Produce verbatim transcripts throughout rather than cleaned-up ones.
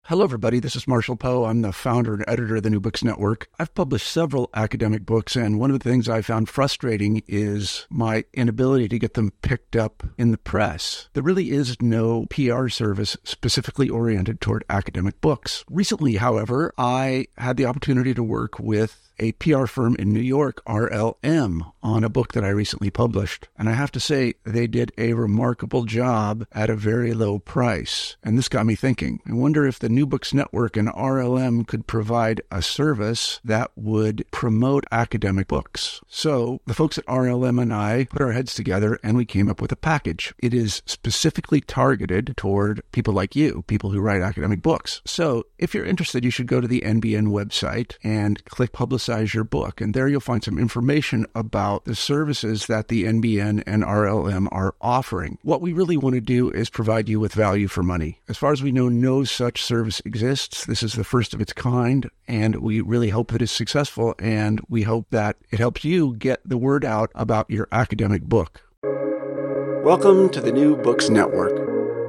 Hello, everybody. This is Marshall Poe. I'm the founder and editor of the New Books Network. I've published several academic books, and one of the things I found frustrating is my inability to get them picked up in the press. There really is no P R service specifically oriented toward academic books. Recently, however, I had the opportunity to work with a P R firm in New York, R L M, on a book that I recently published. And I have to say, they did a remarkable job at a very low price. And this got me thinking. I wonder if the New Books Network and R L M could provide a service that would promote academic books. So the folks at R L M and I put our heads together and we came up with a package. It is specifically targeted toward people like you, people who write academic books. So if you're interested, you should go to the N B N website and click Publicize your book. And there you'll find some information about the services that the N B N and R L M are offering. What we really want to do is provide you with value for money. As far as we know, no such service exists. This is the first of its kind, and we really hope that it's successful, and we hope that it helps you get the word out about your academic book. Welcome to the New Books Network.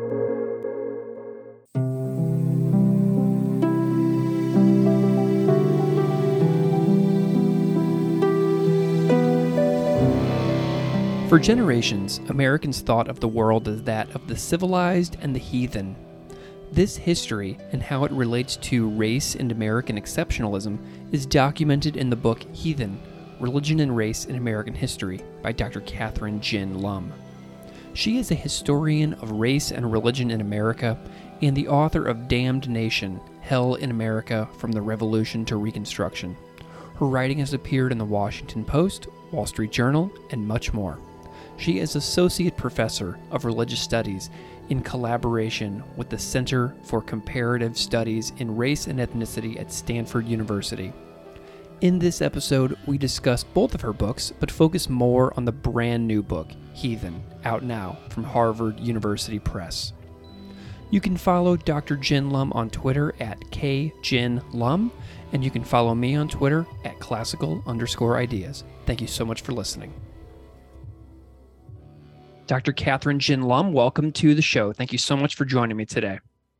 For generations, Americans thought of the world as that of the civilized and the heathen. This history and how it relates to race and American exceptionalism is documented in the book Heathen, Religion and Race in American History by Doctor Kathryn Gin Lum. She is a historian of race and religion in America and the author of Damned Nation, Hell in America from the Revolution to Reconstruction. Her writing has appeared in the Washington Post, Wall Street Journal, and much more. She is Associate Professor of Religious Studies in collaboration with the Center for Comparative Studies in Race and Ethnicity at Stanford University. In this episode, we discuss both of her books, but focus more on the brand new book, Heathen, out now from Harvard University Press. You can follow Doctor Gin Lum on Twitter at kginlum, and you can follow me on Twitter at classical underscore ideas. Thank you so much for listening. Doctor Kathryn Gin Lum, welcome to the show. Thank you so much for joining me today.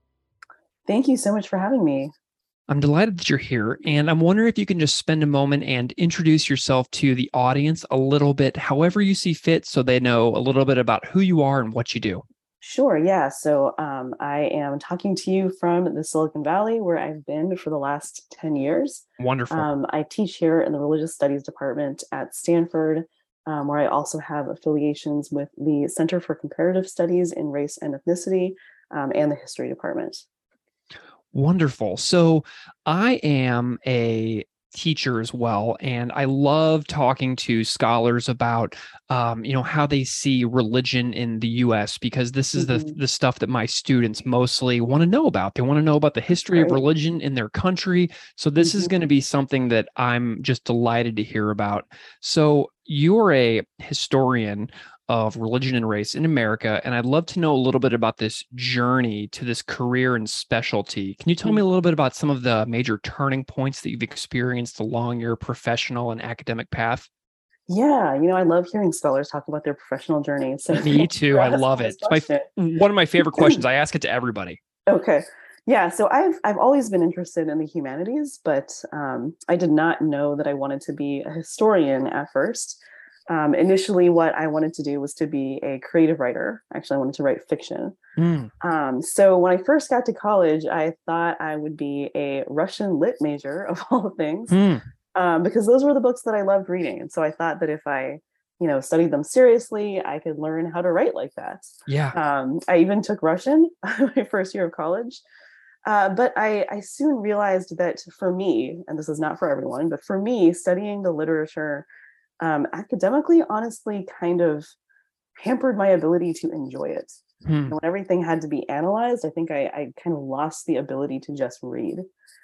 Thank you so much for having me. I'm delighted that you're here, and I'm wondering if you can just spend a moment and introduce yourself to the audience a little bit, however you see fit, so they know a little bit about who you are and what you do. Sure, yeah. So um, I am talking to you from the Silicon Valley, where I've been for the last ten years. Wonderful. Um, I teach here in the Religious Studies Department at Stanford, Um, where I also have affiliations with the Center for Comparative Studies in Race and Ethnicity um, and the History Department. Wonderful. So I am a teacher as well, and I love talking to scholars about, um, you know, how they see religion in the U S, because this is mm-hmm. the the stuff that my students mostly want to know about. They want to know about the history right. of religion in their country. So this mm-hmm. is going to be something that I'm just delighted to hear about. So you're a historian of religion and race in America, and I'd love to know a little bit about this journey to this career and specialty. Can you tell me a little bit about some of the major turning points that you've experienced along your professional and academic path? Yeah, you know, I love hearing scholars talk about their professional journey. So me too. I love it. It's my, one of my favorite questions. I ask it to everybody. Okay. Yeah, so I've I've always been interested in the humanities, but um, I did not know that I wanted to be a historian at first. Um, initially, what I wanted to do was to be a creative writer. Actually, I wanted to write fiction. Mm. Um, so when I first got to college, I thought I would be a Russian lit major, of all things, mm. um, because those were the books that I loved reading. And so I thought that if I, you know, studied them seriously, I could learn how to write like that. Yeah. Um, I even took Russian my first year of college. Uh, but I, I soon realized that for me, and this is not for everyone, but for me, studying the literature um, academically, honestly, kind of hampered my ability to enjoy it. Hmm. And when everything had to be analyzed, I think I, I kind of lost the ability to just read.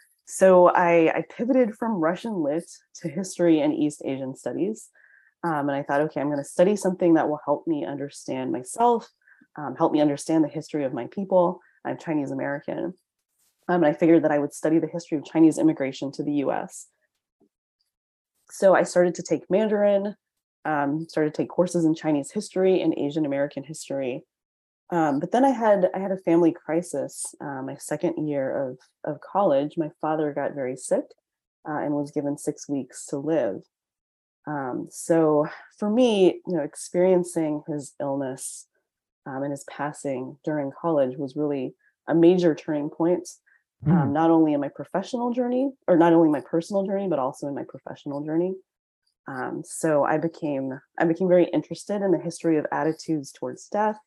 So I, I pivoted from Russian lit to history and East Asian studies. Um, and I thought, okay, I'm going to study something that will help me understand myself, um, help me understand the history of my people. I'm Chinese American. Um, and I figured that I would study the history of Chinese immigration to the U S. So I started to take Mandarin, um, started to take courses in Chinese history and Asian American history. Um, but then I had I had a family crisis. Uh, my second year of of college, my father got very sick uh, and was given six weeks to live. Um, so for me, you know, experiencing his illness um, and his passing during college was really a major turning point, um, Mm. not only in my professional journey, or not only my personal journey, but also in my professional journey. Um, so I became I became very interested in the history of attitudes towards death.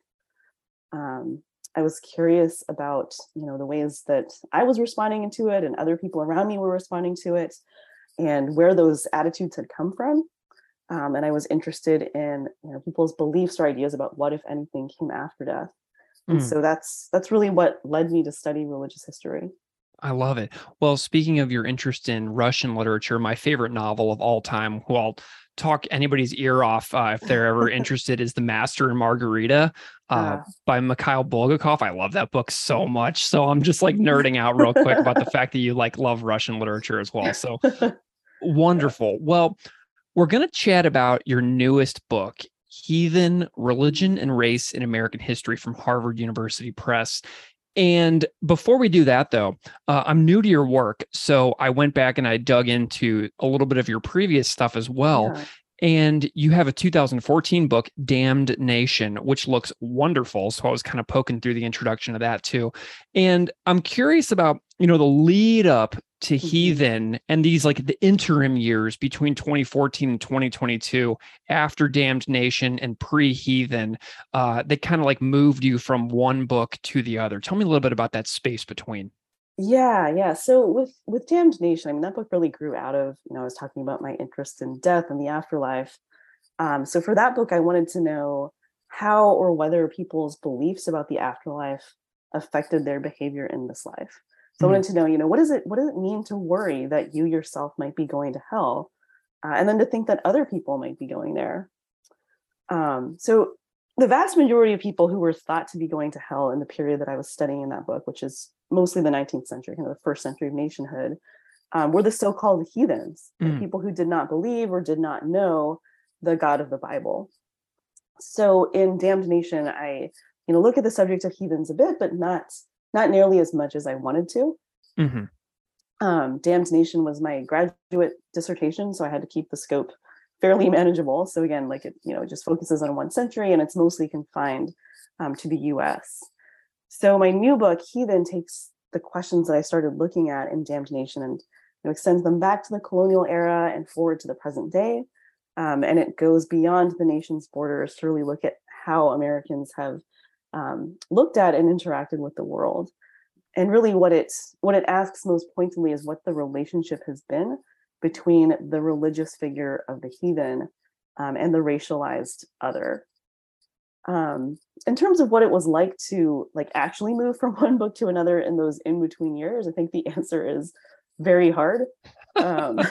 um, I was curious about, you know, the ways that I was responding to it and other people around me were responding to it, and where those attitudes had come from. Um, and I was interested in, you know, people's beliefs or ideas about what, if anything, came after death. And Mm. so that's that's really what led me to study religious history. I love it. Well, speaking of your interest in Russian literature, my favorite novel of all time, who I'll talk anybody's ear off uh, if they're ever interested, is The Master and Margarita uh, Uh, by Mikhail Bulgakov. I love that book so much. So I'm just like nerding out real quick about the fact that you like love Russian literature as well. So wonderful. Well, we're going to chat about your newest book, Heathen Religion and Race in American History from Harvard University Press. And before we do that, though, uh, I'm new to your work. So I went back and I dug into a little bit of your previous stuff as well. yeah. And you have a two thousand fourteen book, Damned Nation, which looks wonderful. So I was kind of poking through the introduction of that too. And I'm curious about, you know, the lead up to Mhm. Heathen and these like the interim years between twenty fourteen and twenty twenty-two after Damned Nation and pre-Heathen uh, that kind of like moved you from one book to the other. Tell me a little bit about that space between. Yeah, yeah. So with with Damned Nation, I mean, that book really grew out of, you know, I was talking about my interest in death and the afterlife. Um, so for that book, I wanted to know how or whether people's beliefs about the afterlife affected their behavior in this life. So I Mm. wanted to know, you know, what does it what does it mean to worry that you yourself might be going to hell, uh, and then to think that other people might be going there. Um, so the vast majority of people who were thought to be going to hell in the period that I was studying in that book, which is mostly the nineteenth century, kind of the first century of nationhood, um, were the so-called heathens, right? Mm. People who did not believe or did not know the God of the Bible. So in Damned Nation, I, you know, look at the subject of heathens a bit, but not not nearly as much as I wanted to. Hmm. Um, Damned Nation was my graduate dissertation, so I had to keep the scope fairly manageable. So again, like it, you know, it just focuses on one century and it's mostly confined um, to the U S. So my new book, Heathen, takes the questions that I started looking at in Damned Nation and, you know, extends them back to the colonial era and forward to the present day. Um, and it goes beyond the nation's borders to really look at how Americans have um, looked at and interacted with the world. And really what it what it asks most pointedly is what the relationship has been between the religious figure of the heathen um, and the racialized other. Um, in terms of what it was like to like actually move from one book to another in those in between years, I think the answer is very hard. Um,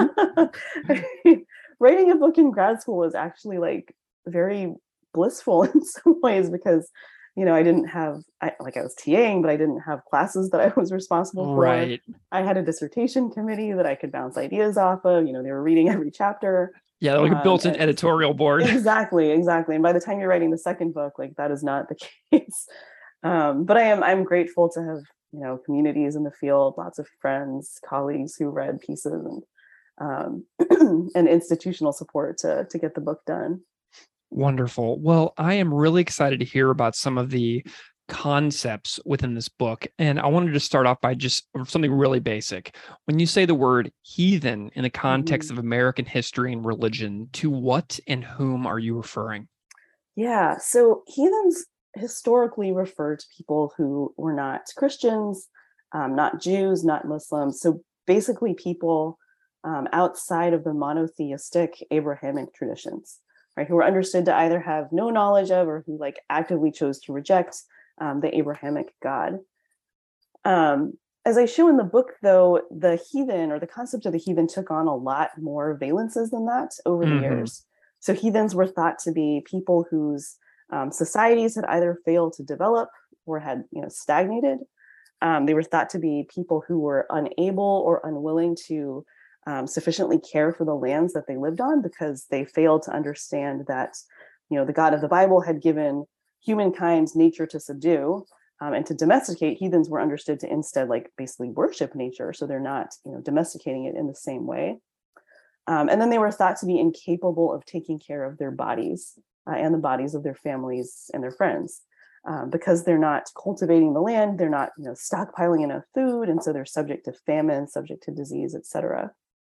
writing a book in grad school was actually like very blissful in some ways because, you know, I didn't have I, like I was TAing, but I didn't have classes that I was responsible for. Right. I had a dissertation committee that I could bounce ideas off of. You know, they were reading every chapter. Yeah, like a Um, built-in and editorial board. exactly, exactly. And by the time you're writing the second book, like that is not the case. Um, but I am I'm grateful to have, you know, communities in the field, lots of friends, colleagues who read pieces and um, and institutional support to to get the book done. Wonderful. Well, I am really excited to hear about some of the concepts within this book. And I wanted to start off by just something really basic. When you say the word heathen in the context Mhm. of American history and religion, to what and whom are you referring? Yeah, so heathens historically refer to people who were not Christians, um, not Jews, not Muslims. So basically, people um, outside of the monotheistic Abrahamic traditions, right, who were understood to either have no knowledge of or who like actively chose to reject um, the Abrahamic God. Um, as I show in the book, though, the heathen or the concept of the heathen took on a lot more valences than that over the Mm-hmm. years. So heathens were thought to be people whose um, societies had either failed to develop or had, you know, stagnated. Um, they were thought to be people who were unable or unwilling to um, sufficiently care for the lands that they lived on because they failed to understand that, you know, the God of the Bible had given humankind's nature to subdue um, and to domesticate, heathens were understood to instead like basically worship nature. So they're not, you know, domesticating it in the same way. Um, and then they were thought to be incapable of taking care of their bodies uh, and the bodies of their families and their friends. Um, because they're not cultivating the land, they're not, you know, stockpiling enough food, and so they're subject to famine, subject to disease, et cetera.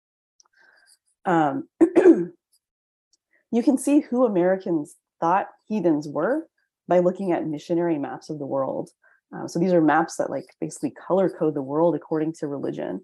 Um, you can see who Americans thought heathens were by looking at missionary maps of the world. Um, so these are maps that like basically color code the world according to religion.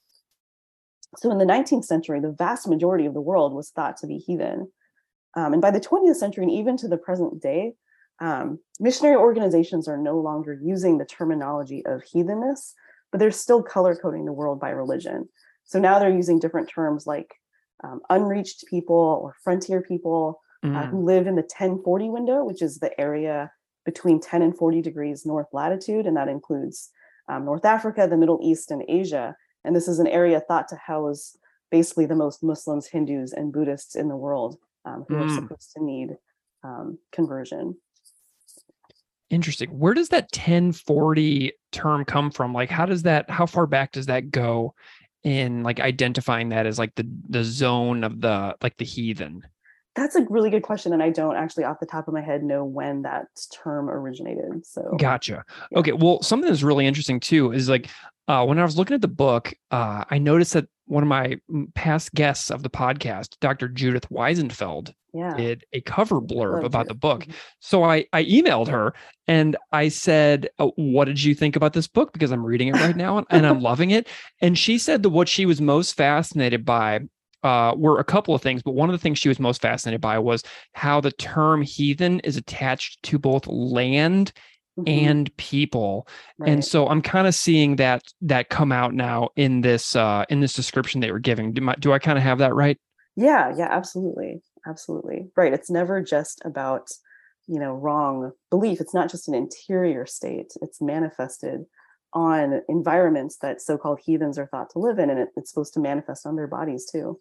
So in the nineteenth century, the vast majority of the world was thought to be heathen. Um, and by the twentieth century, and even to the present day, Um, missionary organizations are no longer using the terminology of heathenness, but they're still color coding the world by religion. So now they're using different terms like um, unreached people or frontier people mm. uh, who live in the ten forty window, which is the area between ten and forty degrees north latitude. And that includes um, North Africa, the Middle East, and Asia. And this is an area thought to house basically the most Muslims, Hindus, and Buddhists in the world um, who mm. are supposed to need um, conversion. Interesting. Where does that ten forty term come from? Like, how does that, how far back does that go in like identifying that as like the, the zone of the, like the heathen? That's a really good question. And I don't actually off the top of my head know when that term originated. So gotcha. Yeah. Okay. Well, something that's really interesting too is like, uh, when I was looking at the book, uh, I noticed that one of my past guests of the podcast, Doctor Judith Weisenfeld, yeah. did a cover blurb Love about it. the book. Mm-hmm. So I, I emailed her and I said, oh, what did you think about this book? Because I'm reading it right now and, and I'm loving it. And she said that what she was most fascinated by uh, were a couple of things, but one of the things she was most fascinated by was how the term heathen is attached to both land mm-hmm. and people. Right. And so I'm kind of seeing that that come out now in this uh, in this description they were giving. Do, my, do I kind of have that right? Yeah, yeah, absolutely. Absolutely. Right. It's never just about, you know, wrong belief. It's not just an interior state. It's manifested on environments that so-called heathens are thought to live in, and it, it's supposed to manifest on their bodies too.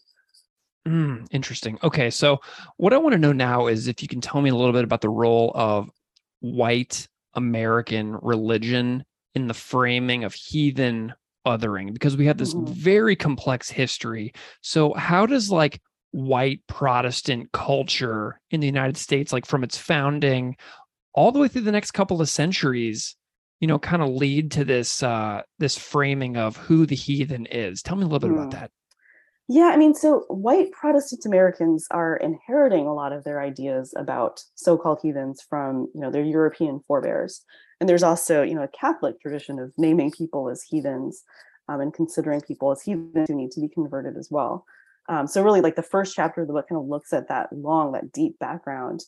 Mm, interesting. Okay. So what I want to know now is if you can tell me a little bit about the role of white American religion in the framing of heathen othering, because we have this mm-hmm. very complex history. So how does like white Protestant culture in the United States, like from its founding all the way through the next couple of centuries, you know, kind of lead to this, uh, this framing of who the heathen is? Tell me a little bit mm. about that. Yeah, I mean, so white Protestant Americans are inheriting a lot of their ideas about so-called heathens from, you know, their European forebears. And there's also, you know, a Catholic tradition of naming people as heathens um, and considering people as heathens who need to be converted as well. Um, so really, like the first chapter of the book kind of looks at that long, that deep background.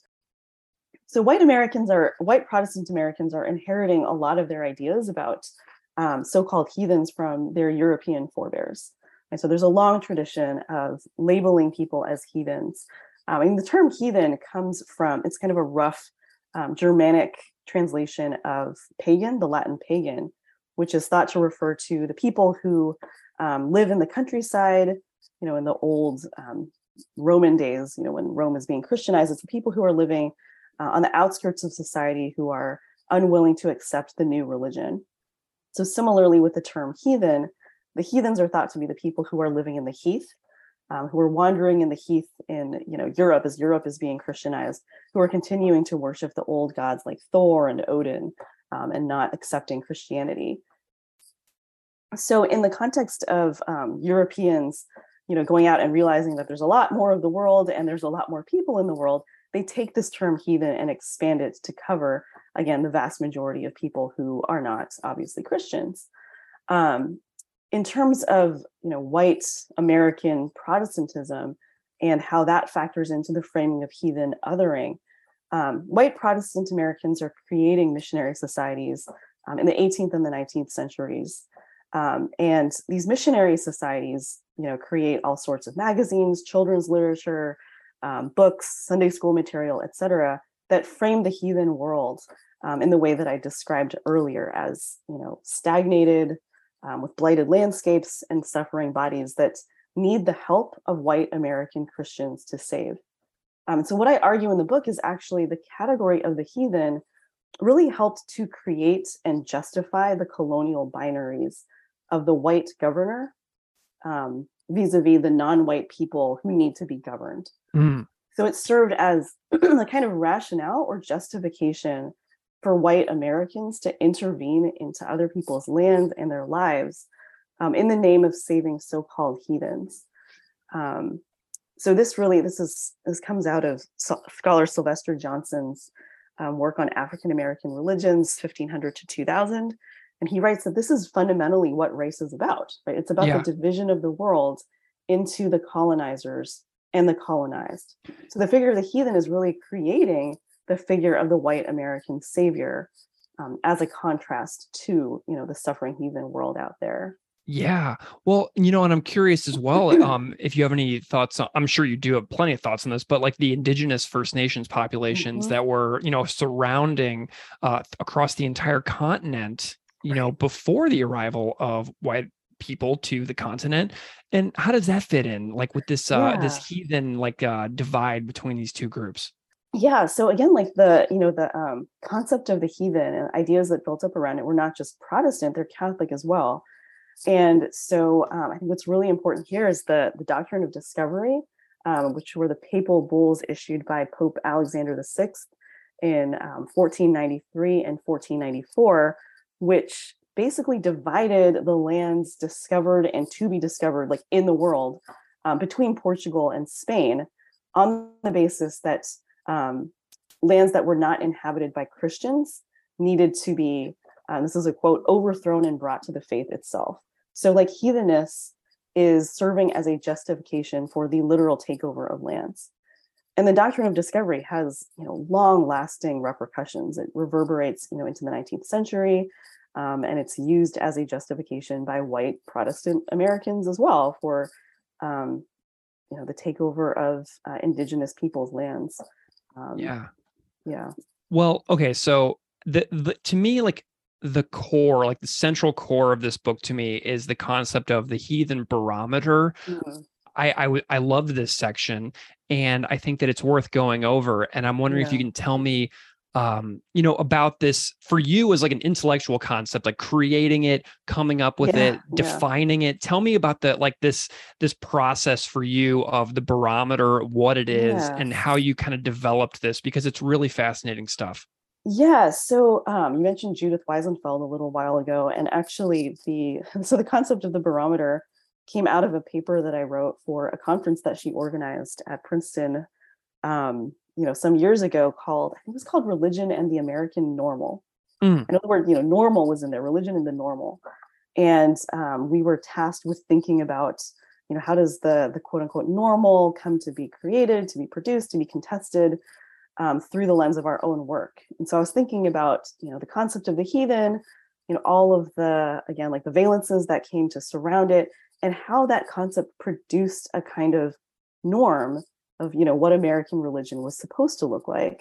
So white Americans are, white Protestant Americans are inheriting a lot of their ideas about um, so-called heathens from their European forebears. And so there's a long tradition of labeling people as heathens. Um, I mean, the term heathen comes from, it's kind of a rough um, Germanic translation of pagan, the Latin pagan, which is thought to refer to the people who um, live in the countryside, you know, in the old um, Roman days, you know, when Rome is being Christianized. It's the people who are living uh, on the outskirts of society who are unwilling to accept the new religion. So similarly with the term heathen, the heathens are thought to be the people who are living in the heath, um, who are wandering in the heath in, you know, Europe as Europe is being Christianized, who are continuing to worship the old gods like Thor and Odin um, and not accepting Christianity. So in the context of um, Europeans, you know, going out and realizing that there's a lot more of the world and there's a lot more people in the world, they take this term heathen and expand it to cover, again, the vast majority of people who are not obviously Christians. Um, in terms of, you know, white American Protestantism and how that factors into the framing of heathen othering, um, white Protestant Americans are creating missionary societies um, in the eighteenth and the nineteenth centuries. Um, and these missionary societies, you know, create all sorts of magazines, children's literature, um, books, Sunday school material, et cetera, that frame the heathen world um, in the way that I described earlier as, you know, stagnated, um, with blighted landscapes and suffering bodies that need the help of white American Christians to save. Um, and so what I argue in the book is actually the category of the heathen really helped to create and justify the colonial binaries of the white governor um, vis-a-vis the non-white people who need to be governed. Mm. So it served as a kind of rationale or justification for white Americans to intervene into other people's lands and their lives um, in the name of saving so-called heathens. Um, so this really, this is this comes out of scholar Sylvester Johnson's um, work on African American religions, fifteen hundred to two thousand. And he writes that this is fundamentally what race is about, right? It's about yeah. the division of the world into the colonizers and the colonized. So the figure of the heathen is really creating the figure of the white American savior um, as a contrast to, you know, the suffering heathen world out there. Yeah. Well, you know, and I'm curious as well, um, if you have any thoughts on, I'm sure you do have plenty of thoughts on this, but like the indigenous First Nations populations mm-hmm. that were, you know, surrounding uh, across the entire continent, you know, before the arrival of white people to the continent. And how does that fit in, like with this, uh, yeah. this heathen, like uh, divide between these two groups? Yeah. So again, like the, you know, the um, concept of the heathen and ideas that built up around it were not just Protestant, they're Catholic as well. And so um, I think what's really important here is the, the doctrine of discovery, um, which were the papal bulls issued by Pope Alexander the Sixth in um, fourteen ninety-three and fourteen ninety-four, which basically divided the lands discovered and to be discovered, like in the world, um, between Portugal and Spain, on the basis that um, lands that were not inhabited by Christians needed to be, um, this is a quote, overthrown and brought to the faith itself. So like heathenness is serving as a justification for the literal takeover of lands. And the doctrine of discovery has, you know, long-lasting repercussions. It reverberates, you know, into the nineteenth century, um, and it's used as a justification by white Protestant Americans as well for, um, you know, the takeover of uh, indigenous people's lands. Um, yeah, yeah. Well, okay, so the, the to me, like the core, like the central core of this book to me is the concept of the heathen barometer. Mm-hmm. I, I, w- I love this section, and I think that it's worth going over. And I'm wondering yeah. if you can tell me, um, you know, about this for you as like an intellectual concept, like creating it, coming up with yeah, it, defining yeah. it. Tell me about the, like this, this process for you of the barometer, what it is yeah. and how you kind of developed this, because it's really fascinating stuff. Yeah, so um, you mentioned Judith Weisenfeld a little while ago, and actually the, so the concept of the barometer came out of a paper that I wrote for a conference that she organized at Princeton, um, you know, some years ago called, I think it was called Religion and the American Normal. Mm. In other words, you know, normal was in there, religion and the normal. And um, we were tasked with thinking about, you know, how does the, the quote unquote normal come to be created, to be produced, to be contested um, through the lens of our own work. And so I was thinking about, you know, the concept of the heathen, you know, all of the, again, like the valences that came to surround it, and how that concept produced a kind of norm of, you know, what American religion was supposed to look like.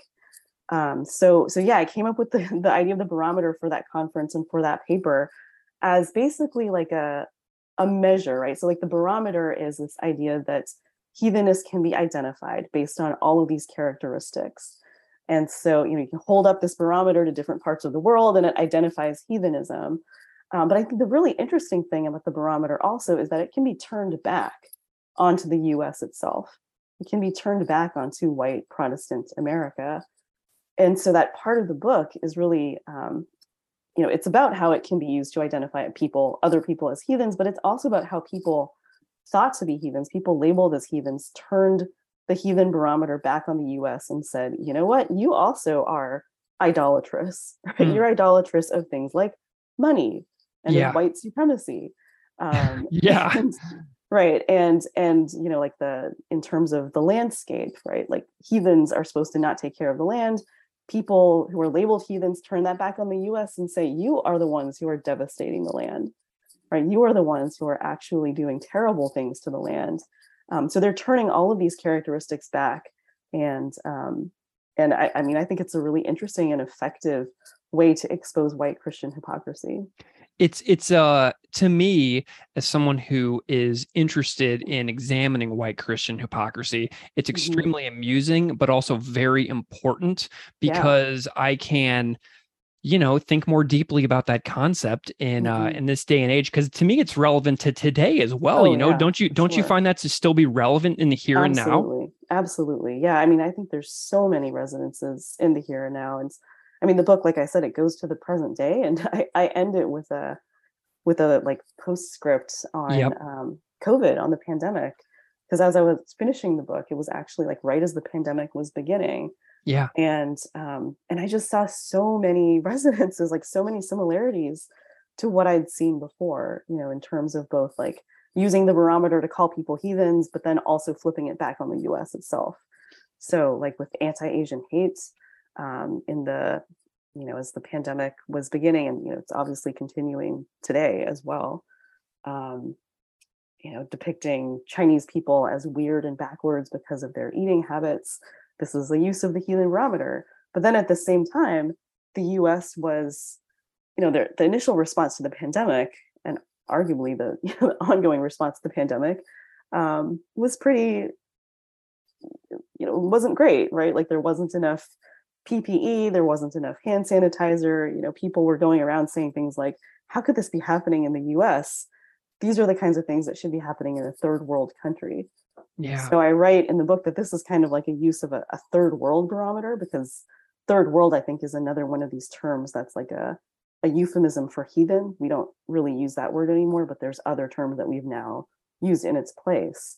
Um, so, so yeah, I came up with the, the idea of the barometer for that conference and for that paper as basically like a, a measure, right? So like the barometer is this idea that heathenness can be identified based on all of these characteristics. And so, you know, you can hold up this barometer to different parts of the world and it identifies heathenism. Um, but I think the really interesting thing about the barometer also is that it can be turned back onto the U S itself. It can be turned back onto white Protestant America. And so that part of the book is really, um, you know, it's about how it can be used to identify people, other people as heathens, but it's also about how people thought to be heathens, people labeled as heathens, turned the heathen barometer back on the U S and said, you know what, you also are idolatrous, right? Mm. You're idolatrous of things like money and yeah. white supremacy. Um, yeah. And, right. And, and, you know, like the, in terms of the landscape, right? Like heathens are supposed to not take care of the land. People who are labeled heathens turn that back on the U S and say, you are the ones who are devastating the land, right? You are the ones who are actually doing terrible things to the land. Um, so they're turning all of these characteristics back. And, um, and I, I mean, I think it's a really interesting and effective way to expose white Christian hypocrisy. It's, it's, uh, to me, as someone who is interested in examining white Christian hypocrisy, it's extremely mm-hmm. amusing, but also very important, because yeah. I can, you know, think more deeply about that concept in uh, Mhm. in this day and age. Because to me, it's relevant to today as well. Oh You know, yeah, don't you for don't you sure. find that to still be relevant in the here and now? Absolutely. Absolutely. Yeah. I mean, I think there's so many resonances in the here and now. And I mean, the book, like I said, it goes to the present day. And I, I end it with a with a like postscript on Yep. um, COVID, on the pandemic. Because as I was finishing the book, it was actually like right as the pandemic was beginning. Yeah. And um, and I just saw so many resonances, like so many similarities to what I'd seen before, you know, in terms of both like using the barometer to call people heathens, but then also flipping it back on the U S itself. So, like with anti-Asian hate, um, in the, you know, as the pandemic was beginning, and you know, it's obviously continuing today as well. Um, you know, depicting Chinese people as weird and backwards because of their eating habits. This is the use of the healing barometer. But then at the same time, the U S was, you know, the, the initial response to the pandemic, and arguably the, you know, the ongoing response to the pandemic, um, was pretty, you know, wasn't great, right? Like there wasn't enough P P E, there wasn't enough hand sanitizer. You know, people were going around saying things like, how could this be happening in the U S? These are the kinds of things that should be happening in a third world country. Yeah. So I write in the book that this is kind of like a use of a, a third world barometer, because third world, I think, is another one of these terms that's like a, a euphemism for heathen. We don't really use that word anymore, but there's other terms that we've now used in its place.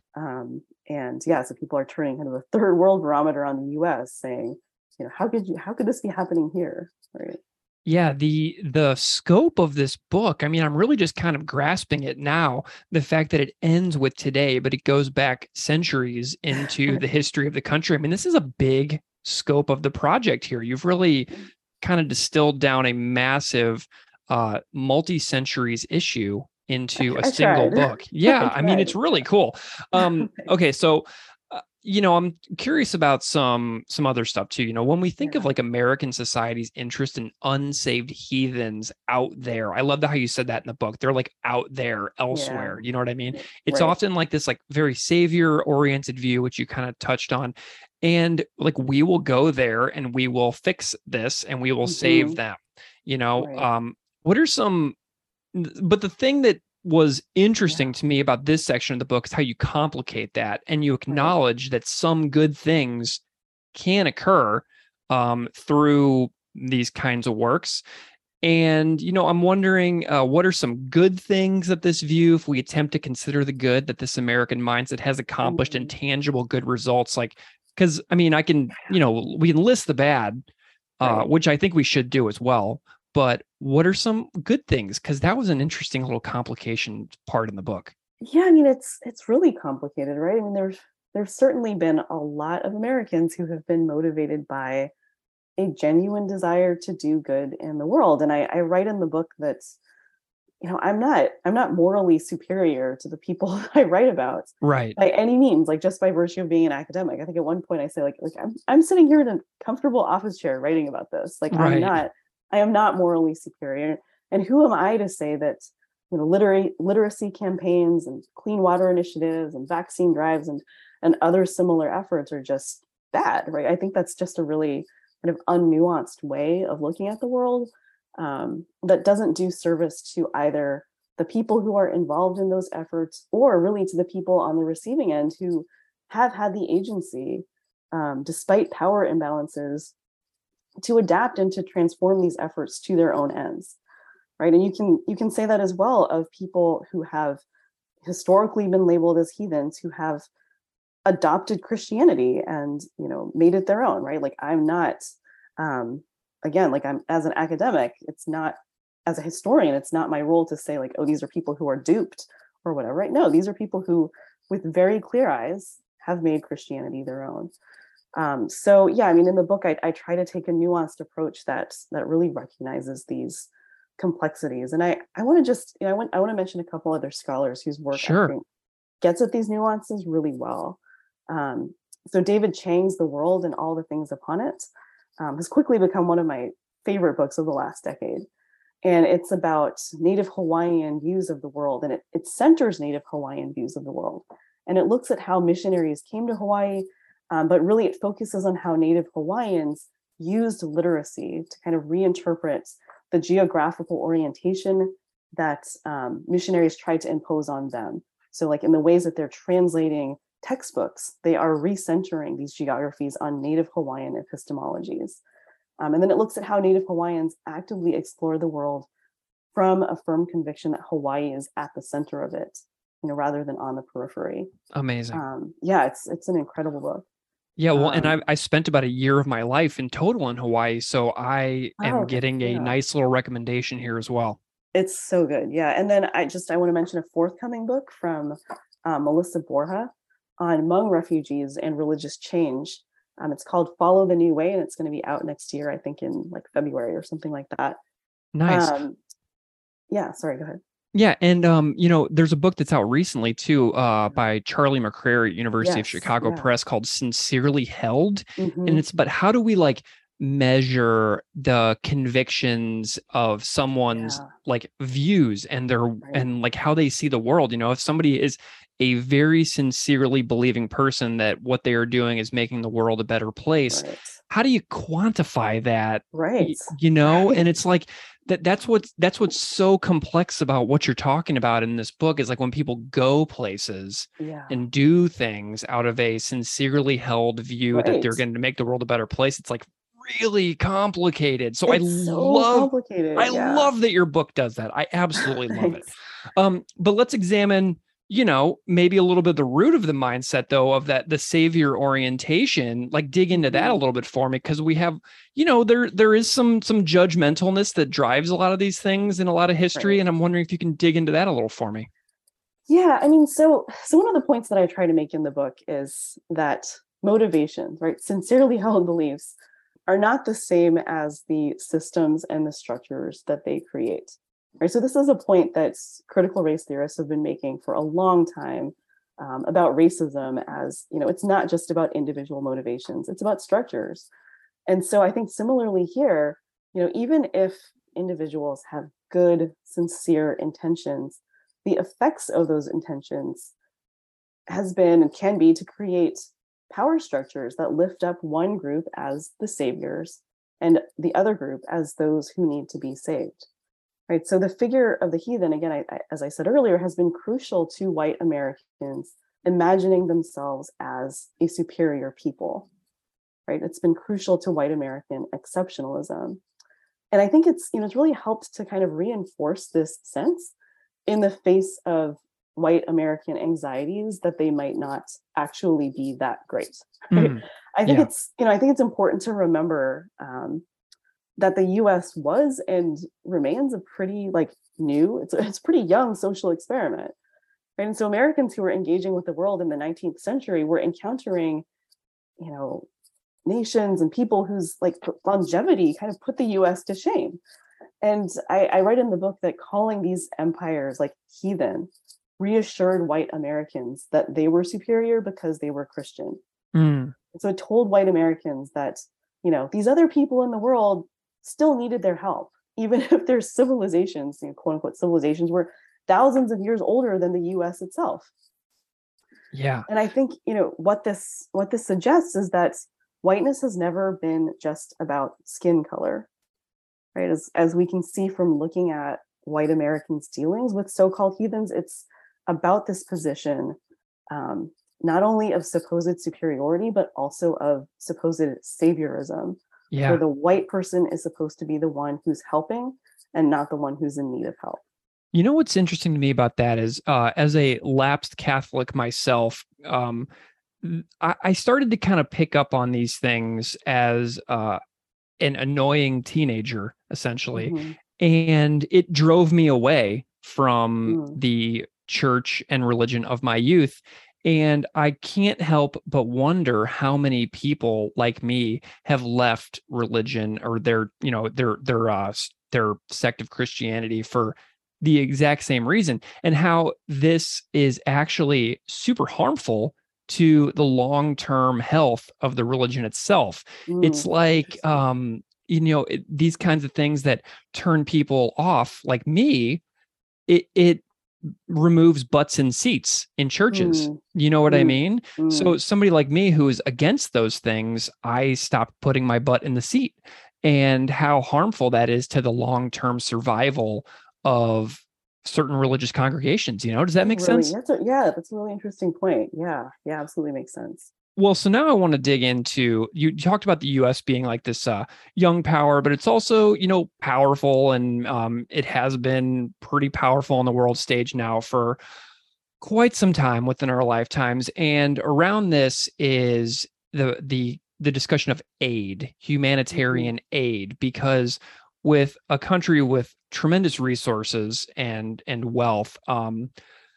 Um, and yeah, so people are turning kind of a third world barometer on the U S, saying, you know, how could you, how could this be happening here? Right. Yeah, the the scope of this book, I mean, I'm really just kind of grasping it now, the fact that it ends with today, but it goes back centuries into the history of the country. I mean, this is a big scope of the project here. You've really kind of distilled down a massive uh multi-centuries issue I, into tr- a I single tried. book. I Yeah, I mean, tried. it's really cool. Um, okay, Thanks. so uh, you know, I'm curious about some some other stuff too. You know, when we think of Yeah. like American society's interest in unsaved heathens out there, I love the, how you said that in the book. They're like out there Yeah. elsewhere. You know what I mean? It's Right. often like this like very savior oriented view, which you kind of touched on. And like we will go there and we will fix this and we will save Hmm. them. You know, Right. um, what are some but the thing that was Yeah. interesting to me about this section of the book is how you complicate that and you Right. acknowledge that some good things can occur um, through these kinds of works. And, you know, I'm wondering uh, what are some good things of this view if we attempt to consider the good that this American mindset has accomplished and Mhm. tangible good results? Like, because I mean, I can, you know, we can list the bad, uh, Right. which I think we should do as well. But what are some good things? Because that was an interesting little complication part in the book. Yeah, I mean, it's it's really complicated, right? I mean, there's there's certainly been a lot of Americans who have been motivated by a genuine desire to do good in the world. And I, I write in the book that, you know, I'm not I'm not morally superior to the people I write about Right. by any means, like just by virtue of being an academic. I think at one point I say like like I'm I'm sitting here in a comfortable office chair writing about this. Like I'm Right. not I am not morally superior. And who am I to say that, you know, literary literacy campaigns and clean water initiatives and vaccine drives and and other similar efforts are just bad, right? I think that's just a really kind of unnuanced way of looking at the world, um, that doesn't do service to either the people who are involved in those efforts or really to the people on the receiving end who have had the agency, um, despite power imbalances, to adapt and to transform these efforts to their own ends, right? And you can you can say that as well of people who have historically been labeled as heathens, who have adopted Christianity and, you know, made it their own, right? Like I'm not, um, again, like I'm as an academic, it's not, as a historian, it's not my role to say like, oh, these are people who are duped or whatever, right? No, these are people who, with very clear eyes, have made Christianity their own. Um, so yeah, I mean, in the book, I, I try to take a nuanced approach that that really recognizes these complexities. And I I want to just, you know, I want I want to mention a couple other scholars whose work I Sure. think gets at these nuances really well. Um, so David Chang's The World and All the Things Upon It um, has quickly become one of my favorite books of the last decade. And it's about Native Hawaiian views of the world, and it, it centers Native Hawaiian views of the world. And it looks at how missionaries came to Hawaii, um, but really it focuses on how Native Hawaiians used literacy to kind of reinterpret the geographical orientation that um, missionaries tried to impose on them. So like in the ways that they're translating textbooks, they are recentering these geographies on Native Hawaiian epistemologies. Um, and then it looks at how Native Hawaiians actively explore the world from a firm conviction that Hawaii is at the center of it, you know, rather than on the periphery. Amazing. Um, yeah, it's it's an incredible book. Yeah, well, Um, and I, I spent about a year of my life in total in Hawaii, so I am Oh, okay, getting a yeah. nice little recommendation here as well. It's so good. Yeah. And then I just, I want to mention a forthcoming book from uh, Melissa Borja on Hmong refugees and religious change. Um, it's called Follow the New Way, and it's going to be out next year, I think in like February or something like that. Nice. Um, yeah, sorry, go ahead. Yeah, and um, you know, there's a book that's out recently too, uh, by Charlie McCrary at University of Yes, Chicago yeah. Press called Sincerely Held. Mhm. And it's, but how do we like measure the convictions of someone's Yeah. like views and their and like how they see the world? You know, if somebody is a very sincerely believing person that what they are doing is making the world a better place, Right. how do you quantify that? Right. Y- You know, Right. and it's like that that's what's that's what's so complex about what you're talking about in this book is like when people go places Yeah. and do things out of a sincerely held view that they're Right. going to make the world a better place. It's like really complicated. So I It's so love complicated. I yeah. love that your book does that. I absolutely love it. Thanks. Um, but let's examine, you know, maybe a little bit the root of the mindset though of that the savior orientation. Like dig into that a Mhm. little bit for me, because we have, you know, there there is some some judgmentalness that drives a lot of these things in a lot of history, Right. and I'm wondering if you can dig into that a little for me. Yeah, I mean, so so one of the points that I try to make in the book is that motivations, right, sincerely held beliefs are not the same as the systems and the structures that they create. Right. So this is a point that critical race theorists have been making for a long time um, about racism as, you know, it's not just about individual motivations, it's about structures. And so I think similarly here, you know, even if individuals have good, sincere intentions, the effects of those intentions has been and can be to create power structures that lift up one group as the saviors and the other group as those who need to be saved. Right. So the figure of the heathen, again, I, I, as I said earlier, has been crucial to white Americans imagining themselves as a superior people. Right. It's been crucial to white American exceptionalism. And I think it's, you know, it's really helped to kind of reinforce this sense in the face of white American anxieties that they might not actually be that great. Right? Mm, I think yeah. it's, you know, I think it's important to remember um, that the U S was and remains a pretty like new, it's a, it's a pretty young social experiment. Right? And so Americans who were engaging with the world in the nineteenth century were encountering, you know, nations and people whose like longevity kind of put the U S to shame. And I, I write in the book that calling these empires like heathen reassured white Americans that they were superior because they were Christian. Mm, So it told white Americans that, you know, these other people in the world still needed their help, even if their civilizations, you know, quote unquote civilizations, were thousands of years older than the U S itself. yeah. And I think, you know, what this what this suggests is that whiteness has never been just about skin color, right? As as we can see from looking at white Americans' dealings with so-called heathens, it's about this position, um, not only of supposed superiority, but also of supposed saviorism, Yeah. where the white person is supposed to be the one who's helping and not the one who's in need of help. You know what's interesting to me about that is, uh, as a lapsed Catholic myself, um, I, I started to kind of pick up on these things as uh, an annoying teenager, essentially, Mhm. and it drove me away from Mm. the church and religion of my youth. And I can't help but wonder how many people like me have left religion or their, you know, their their uh, their sect of Christianity for the exact same reason, and how this is actually super harmful to the long-term health of the religion itself. It's Mm. like, Interesting. um, you know, it, these kinds of things that turn people off, like me. It it removes butts in seats in churches. Mm, You know what I mm, mean? So mm. somebody like me who is against those things, I stopped putting my butt in the seat, and how harmful that is to the long-term survival of certain religious congregations. You know, does that make Really, sense? that's a, yeah, that's a really interesting point. Yeah, yeah, absolutely makes sense. Well, so now I want to dig into, you talked about the U S being like this uh, young power, but it's also, you know, powerful, and um, it has been pretty powerful on the world stage now for quite some time within our lifetimes. And around this is the the the discussion of aid, Hmm. humanitarian aid, because with a country with tremendous resources and and wealth, um,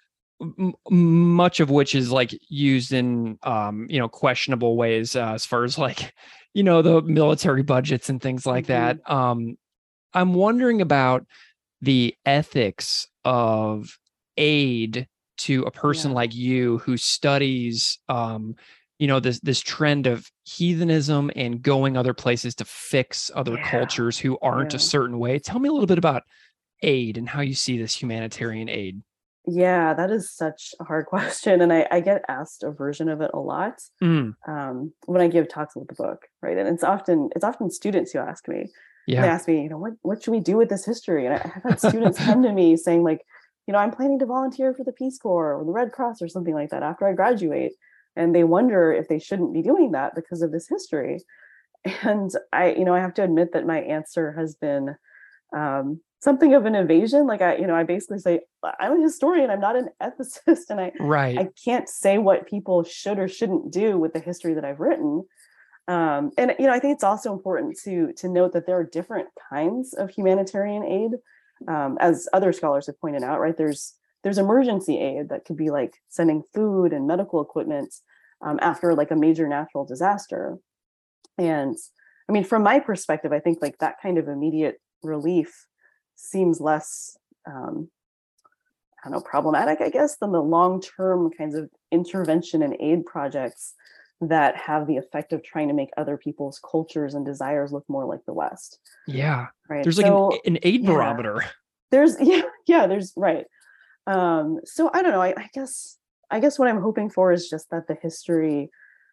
m- much of which is like used in um, you know, questionable ways, uh, as far as like, you know, the military budgets and things like Hmm. that. Um, I'm wondering about the ethics of aid to a person Yeah, like you who studies um you know, this this trend of heathenism and going other places to fix other yeah, cultures who aren't a yeah. certain way. Tell me a little bit about aid and how you see this humanitarian aid. Yeah, that is such a hard question, and I, I get asked a version of it a lot Mm, um, when I give talks with the book, right? And it's often it's often students who ask me, and they yeah. ask me, you know, what what should we do with this history? And I, I've had students come to me saying, like, you know, I'm planning to volunteer for the Peace Corps or the Red Cross or something like that after I graduate, and they wonder if they shouldn't be doing that because of this history. And I, you know, I have to admit that my answer has been um, something of an evasion. Like I, you know, I basically say I'm a historian. I'm not an ethicist, and I, Right. I can't say what people should or shouldn't do with the history that I've written. Um, and you know, I think it's also important to to note that there are different kinds of humanitarian aid, um, as other scholars have pointed out. Right, there's there's emergency aid that could be like sending food and medical equipment um, after like a major natural disaster. And I mean, from my perspective, I think like that kind of immediate relief seems less, um, I don't know, problematic, I guess, than the long term kinds of intervention and aid projects that have the effect of trying to make other people's cultures and desires look more like the West. Yeah. Right. There's like an So, an aid yeah, barometer. there's, yeah, yeah, there's, right. Um, so I don't know. I, I guess, I guess what I'm hoping for is just that the history,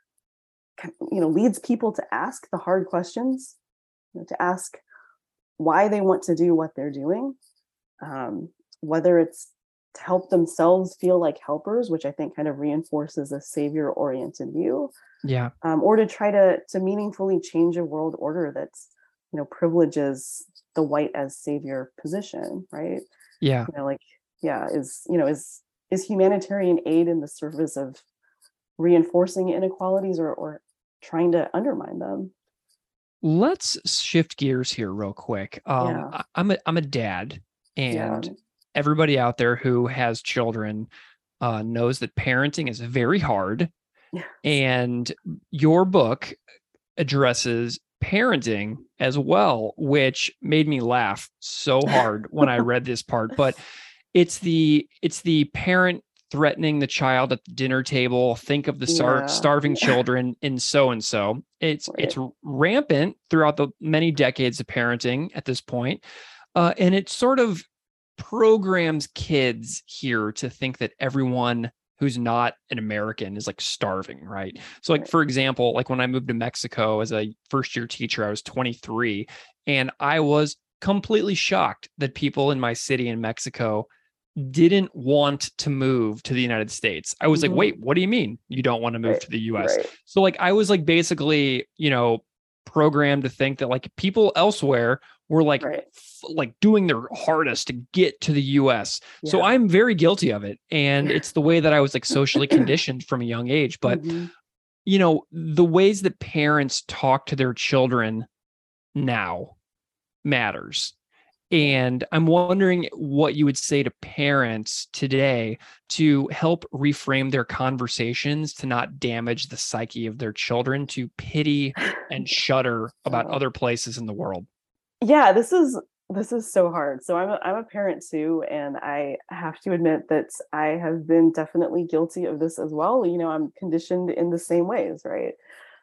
you know, leads people to ask the hard questions, you know, to ask why they want to do what they're doing, um, whether it's to help themselves feel like helpers, which I think kind of reinforces a savior-oriented view, Yeah. um, or to try to to meaningfully change a world order that's, you know, privileges the white as savior position, right? Yeah. You know, like, yeah, is you know is is humanitarian aid in the service of reinforcing inequalities or or trying to undermine them? Let's shift gears here real quick. Um, Yeah, I, I'm a I'm a dad, yeah, and everybody out there who has children uh, knows that parenting is very hard. yeah, And your book addresses parenting as well, which made me laugh so hard when I read this part. But it's the it's the parent threatening the child at the dinner table. Think of the star- yeah, starving yeah, children in so and so. It's right. it's rampant throughout the many decades of parenting at this point, uh, and it sort of programs kids here to think that everyone who's not an American is like starving, right? So, like Right. for example, like when I moved to Mexico as a first year teacher, I was twenty-three, and I was completely shocked that people in my city in Mexico didn't want to move to the United States. I was like, Mhm. wait, what do you mean you don't want to move Right. to the U S? Right. So like I was like basically, you know, programmed to think that like people elsewhere were like Right. f- like doing their hardest to get to the U S. So Yeah. I'm very guilty of it, and it's the way that I was like socially conditioned from a young age. But Mhm. you know, the ways that parents talk to their children now matters. Yeah. And I'm wondering what you would say to parents today to help reframe their conversations to not damage the psyche of their children, to pity and shudder about Oh. other places in the world. Yeah, this is this is so hard. So I'm a, I'm a parent too, and I have to admit that I have been definitely guilty of this as well. You know, I'm conditioned in the same ways, right?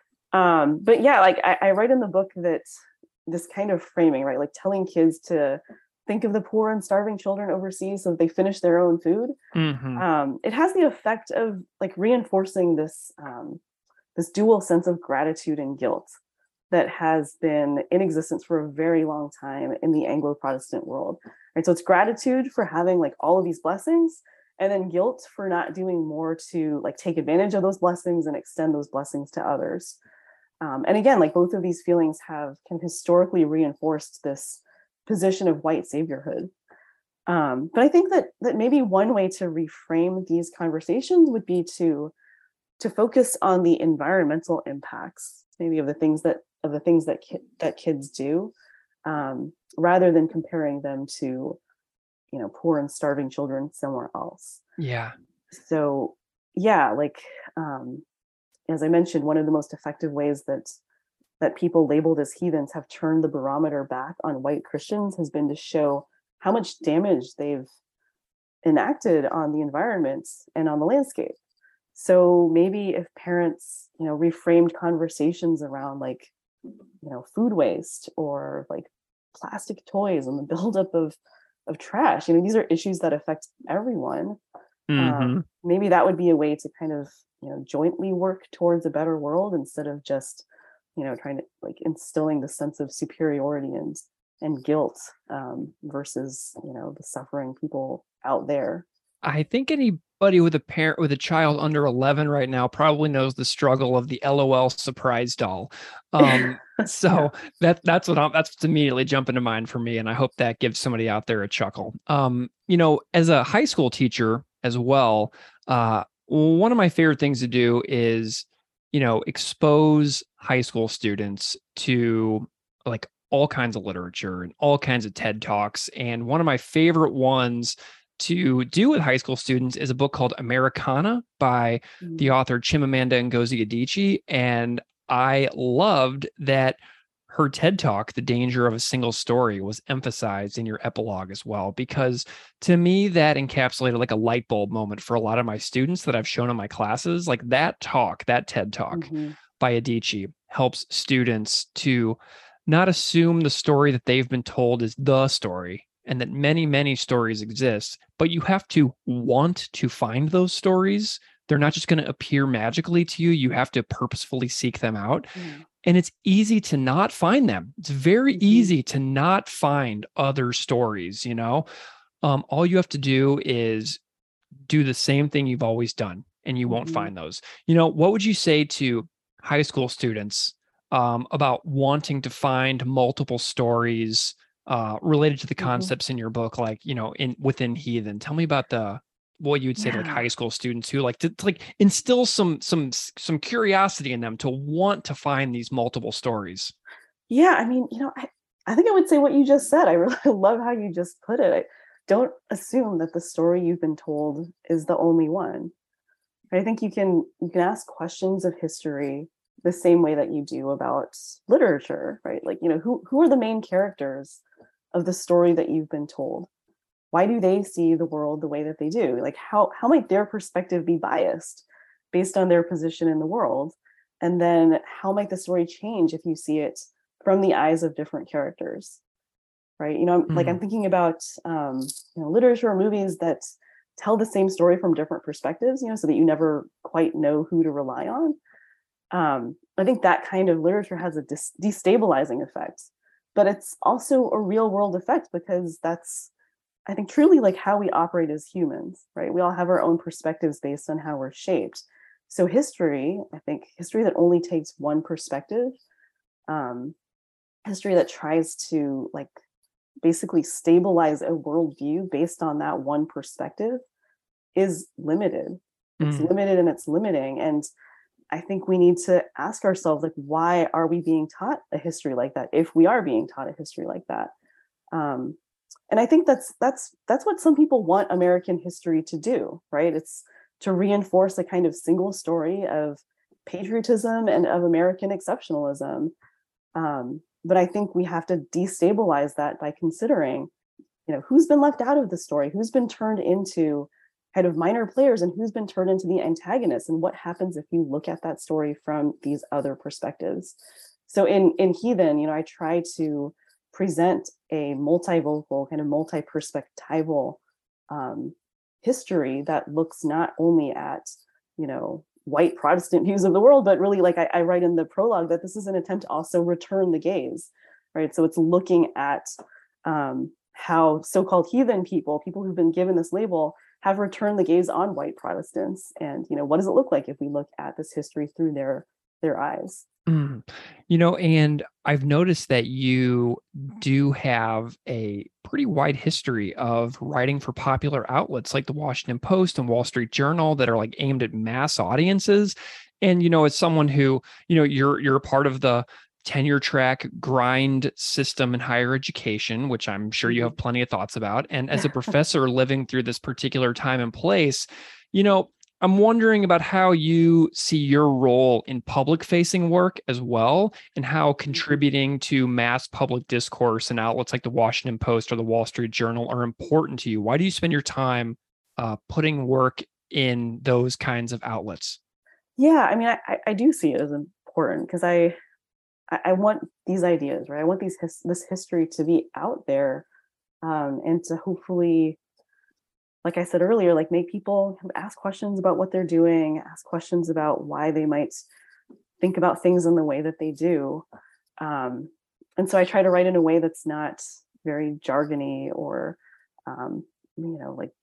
Um, but yeah, like I, I write in the book that this kind of framing, right? Like telling kids to think of the poor and starving children overseas so that they finish their own food. Mm-hmm. Um, it has the effect of like reinforcing this um, this dual sense of gratitude and guilt that has been in existence for a very long time in the Anglo-Protestant world. Right, so it's gratitude for having like all of these blessings, and then guilt for not doing more to like take advantage of those blessings and extend those blessings to others. Um, and again, like both of these feelings have can historically reinforced this position of white saviorhood. Um, but I think that that maybe one way to reframe these conversations would be to to focus on the environmental impacts, maybe of the things that of the things that ki- that kids do, um, rather than comparing them to, you know, poor and starving children somewhere else. Yeah. So yeah, like um, as I mentioned, one of the most effective ways that that people labeled as heathens have turned the barometer back on white Christians has been to show how much damage they've enacted on the environment and on the landscape. So maybe if parents, you know, reframed conversations around like, you know, food waste or like plastic toys and the buildup of of trash, you know, these are issues that affect everyone. Mm-hmm. Um, maybe that would be a way to kind of, you know, jointly work towards a better world instead of just, you know, trying to like instilling the sense of superiority and and guilt um, versus, you know, the suffering people out there. I think anybody with a parent with a child under eleven right now probably knows the struggle of the LOL surprise doll. Um, so Yeah. that that's what I'm, that's what's immediately jumping to mind for me, and I hope that gives somebody out there a chuckle. Um, you know, as a high school teacher as well, uh, one of my favorite things to do is, you know, expose high school students to like all kinds of literature and all kinds of TED Talks, and one of my favorite ones to do with high school students is a book called Americana by the Mm. author Chimamanda Ngozi Adichie. And I loved that her TED Talk, The Danger of a Single Story, was emphasized in your epilogue as well, because to me, that encapsulated like a light bulb moment for a lot of my students that I've shown in my classes. Like that talk, that TED Talk Mm-hmm. by Adichie helps students to not assume the story that they've been told is the story, and that many, many stories exist, but you have to want to find those stories. They're not just going to appear magically to you. You have to purposefully seek them out. Yeah. And it's easy to not find them. It's very Mhm. easy to not find other stories, you know? Um, all you have to do is do the same thing you've always done, and you won't Mhm. find those. You know, what would you say to high school students um, about wanting to find multiple stories uh, related to the Mhm. concepts in your book, like, you know, in within Heathen? Tell me about the what you would say to like Yeah. high school students who like to, to like instill some some some curiosity in them to want to find these multiple stories. Yeah, I mean, you know, I, I think I would say what you just said. I really love how you just put it. I don't assume that the story you've been told is the only one. I think you can you can ask questions of history the same way that you do about literature, right? Like, you know, who who are the main characters of the story that you've been told? Why do they see the world the way that they do? Like how how might their perspective be biased based on their position in the world? And then how might the story change if you see it from the eyes of different characters? Right? You know, I'm- like I'm Mm, thinking about um, you know, literature or movies that tell the same story from different perspectives, you know, so that you never quite know who to rely on. Um, I think that kind of literature has a dis- destabilizing effect, but it's also a real world effect because that's, I think, truly like how we operate as humans, right? We all have our own perspectives based on how we're shaped. So history, I think, history that only takes one perspective, um, history that tries to like basically stabilize a worldview based on that one perspective is limited. It's mm, limited and it's limiting. And I think we need to ask ourselves, like, why are we being taught a history like that? If we are being taught a history like that, um, and I think that's that's that's what some people want American history to do, right? It's to reinforce a kind of single story of patriotism and of American exceptionalism. Um, but I think we have to destabilize that by considering, you know, who's been left out of the story, who's been turned into kind of minor players, and who's been turned into the antagonists, and what happens if you look at that story from these other perspectives. So in in Heathen, you know, I try to present a multivocal, kind of multi-perspectival um, history that looks not only at, you know, white Protestant views of the world, but really, like I, I write in the prologue, that this is an attempt to also return the gaze, right? So it's looking at um, how so-called heathen people, people who've been given this label, have returned the gaze on white Protestants. And, you know, what does it look like if we look at this history through their their eyes? Mm. You know, and I've noticed that you do have a pretty wide history of writing for popular outlets like the Washington Post and Wall Street Journal that are like aimed at mass audiences. And, you know, as someone who, you know, you're you're a part of the tenure track grind system in higher education, which I'm sure you have plenty of thoughts about. And as a professor living through this particular time and place, you know, I'm wondering about how you see your role in public facing work as well, and how contributing to mass public discourse and outlets like the Washington Post or the Wall Street Journal are important to you. Why do you spend your time uh, putting work in those kinds of outlets? Yeah, I mean, I, I do see it as important because I, I want these ideas, right? I want these his, this history to be out there, um, and to hopefully, like I said earlier, like make people ask questions about what they're doing, ask questions about why they might think about things in the way that they do. Um, and so I try to write in a way that's not very jargony or, um, you know, like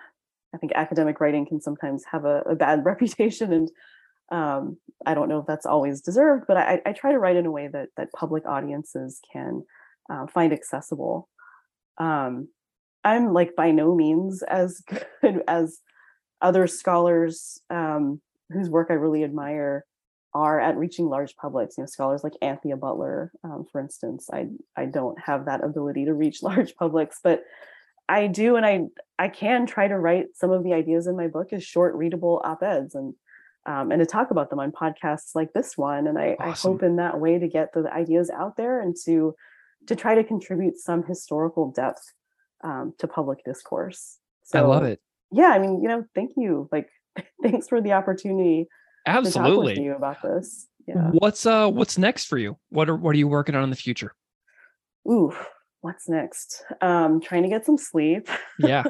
I think academic writing can sometimes have a, a bad reputation, and um, I don't know if that's always deserved, but I, I try to write in a way that that public audiences can uh, find accessible. Um, I'm like by no means as good as other scholars um, whose work I really admire are at reaching large publics. You know, scholars like Anthea Butler, um, for instance. I I don't have that ability to reach large publics, but I do, and I I can try to write some of the ideas in my book as short, readable op-eds, and um, and to talk about them on podcasts like this one. And I, Awesome. I hope in that way to get the ideas out there and to to try to contribute some historical depth Um, to public discourse. So, I love it. Yeah, I mean, you know, thank you. Like, thanks for the opportunity Absolutely. to talk with you about this. Yeah. What's uh what's next for you? What are what are you working on in the future? Ooh, what's next? Um, trying to get some sleep. Yeah.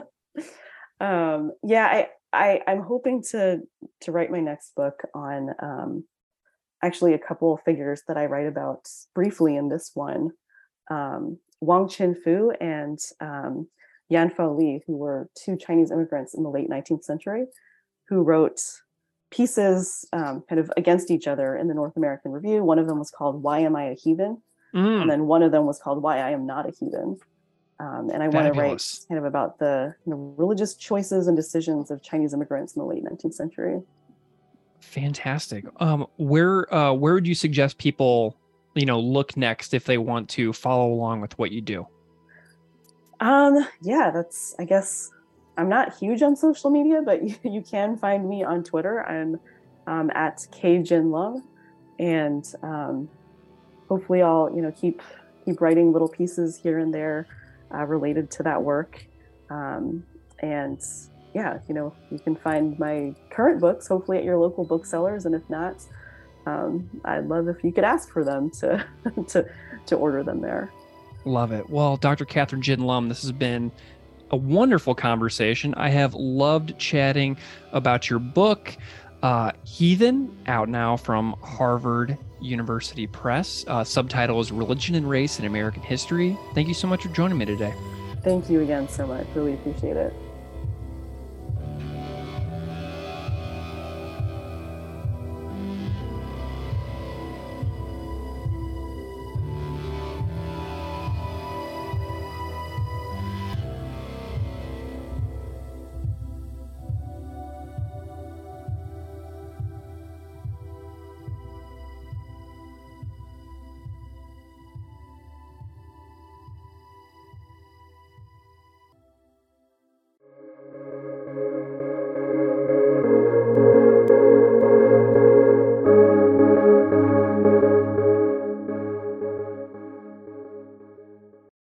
um, yeah, I, I I'm hoping to to write my next book on um actually a couple of figures that I write about briefly in this one. Um, Wang Qinfu and um, Yanfei Li, who were two Chinese immigrants in the late nineteenth century, who wrote pieces um, kind of against each other in the North American Review. One of them was called "Why Am I a Heathen?" Mm. And then one of them was called "Why I Am Not a Heathen." Um, and I want to write kind of about the you know, religious choices and decisions of Chinese immigrants in the late nineteenth century. Fantastic. Um, where uh, where would you suggest people, you know, look next if they want to follow along with what you do? Um, yeah, that's, I guess, I'm not huge on social media, but you, you can find me on Twitter. I'm um, at K Jin Lum, and um, hopefully I'll, you know, keep keep writing little pieces here and there uh, related to that work. Um, and yeah, you know, you can find my current books hopefully at your local booksellers, and if not, Um, I'd love if you could ask for them to to to order them there. Love it. Well, Doctor Kathryn Jin Lum, this has been a wonderful conversation. I have loved chatting about your book, uh, Heathen, out now from Harvard University Press. Uh, subtitle is Religion and Race in American History. Thank you so much for joining me today. Thank you again so much. Really appreciate it.